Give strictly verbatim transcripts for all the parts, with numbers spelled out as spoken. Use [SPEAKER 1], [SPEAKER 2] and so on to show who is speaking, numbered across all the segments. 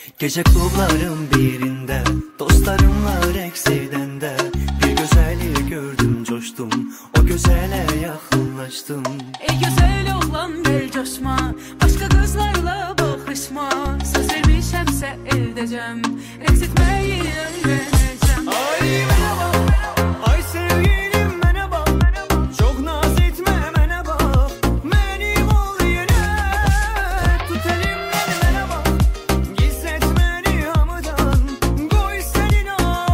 [SPEAKER 1] Gece klubların birinde, dostlarımla reks edende, bir güzeli gördüm coştum, o güzele yakınlaştım.
[SPEAKER 2] Ey güzel oğlan gel coşma, başka kızlarla bakışma. Söz vermişemse edeceğim, reks etmeyi öğreneceğim.
[SPEAKER 1] Ay merhaba, ay sevgilim merhaba, çok naz etme merhaba, benim ol yine, tut elimden merhaba, gizletmeni hamıdan, koy senin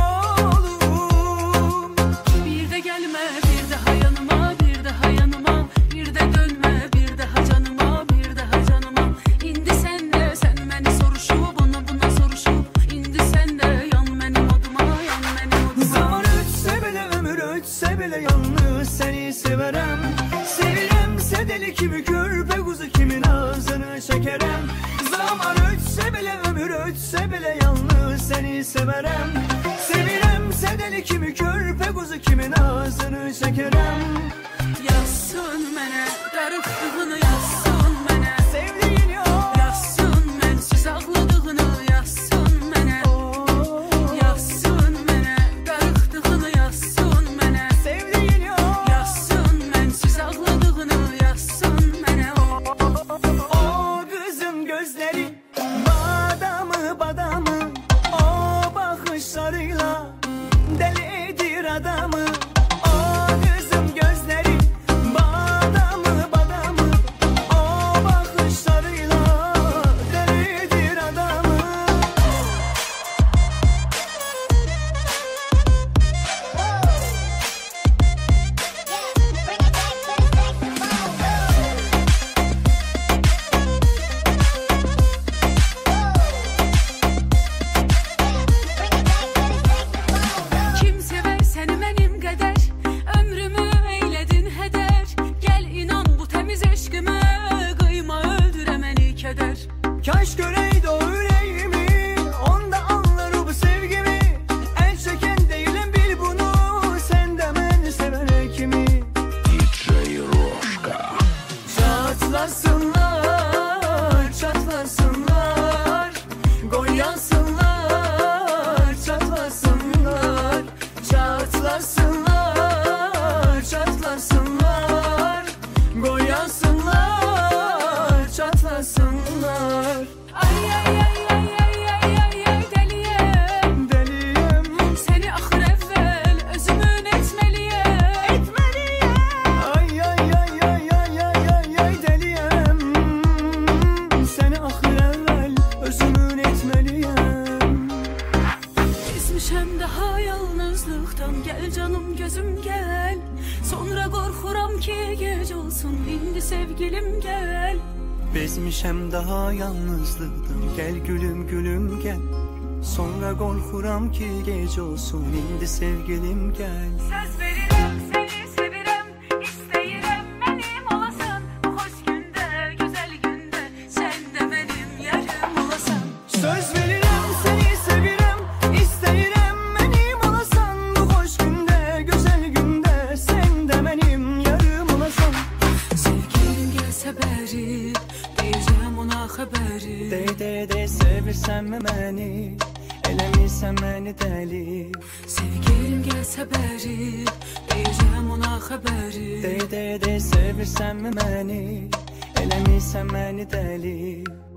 [SPEAKER 1] oğlum.
[SPEAKER 2] Bir de gelme bir daha yanıma, bir daha yanıma, bir de dönme bir daha canıma, bir daha canıma. İndi sen de sen beni soruşup, buna buna soruşup, indi sen de yan benim oduma, yan benim oduma.
[SPEAKER 1] Zaman ötse bile ömür ötse bile yalnız seni severem. Seviremse deli kimi körpe kuzu kimin ağzını çekerem. Zaman ötse bile ömür ötse bile yalnız seni severem. Seviremse deli kimi körpe kuzu kimin ağzını çekerem.
[SPEAKER 2] Yazsın mənə, darıxdığını yazsın mənə.
[SPEAKER 1] Sevdiğin yok.
[SPEAKER 2] Yazsın mənsiz ağladığını yazsın mənə. Yazsın mənə, darıxdığını yazsın mənə.
[SPEAKER 1] Sevdiğin yok.
[SPEAKER 2] Yazsın mənsiz ağladığını yazsın mənə.
[SPEAKER 1] O kızın gözleri badamı badamı, o bakışlarıyla deli edir adamı. O kızın gözleri badamı badamı, o bakışlarıyla deli edir adamı.
[SPEAKER 2] Kim sever seni benim kadar, ömrümü eyledin heder. Gel inan bu temiz eşkime, kıyma öldüremeni keder.
[SPEAKER 1] Kaş göreydi o yüreğimi, onda anlar bu sevgimi. El çeken değilim bil bunu, sen de beni sever kimi. Çatlasınlar, çatlasınlar, gol yansınlar, çatlasınlar. Çatlasınlar, çatlasınlar, gol yansınlar, çatlasınlar.
[SPEAKER 2] Ay ay ay ay ay ay ay ay deliyem.
[SPEAKER 1] Deliyim,
[SPEAKER 2] Seni ahır evvel özümün etmeliyem.
[SPEAKER 1] etmeliyim. Ay ay ay ay ay ay ay ay deliyim. Seni ahir evvel özümün etmeliyim.
[SPEAKER 2] Bezmişem daha yalnızlıktan, gel canım gözüm gel. Sonra korkuram ki gece olsun, indi sevgilim gel.
[SPEAKER 1] Bezmişem daha yalnızlıktan, gel gülüm gülüm gel. Sonra korkuram ki gece olsun, indi sevgilim gel.
[SPEAKER 2] Söz veririm seni sevirem, isteyirem benim olasın. Bu hoş günde, güzel günde, sen de benim yarım olasın.
[SPEAKER 1] Söz veririm seni sevirem, isteyirem benim olasan. Bu hoş günde, güzel günde, sen de benim yarım olasan.
[SPEAKER 2] Sevgilim gelse beri, diyeceğim ona haberi.
[SPEAKER 1] De de de sevirsen mi beni, eləmirsən məni dəli.
[SPEAKER 2] Sevgilim gelse beri, diyeceğim ona haberi.
[SPEAKER 1] De de de sevirsən mi məni, eləmirsən məni dəli.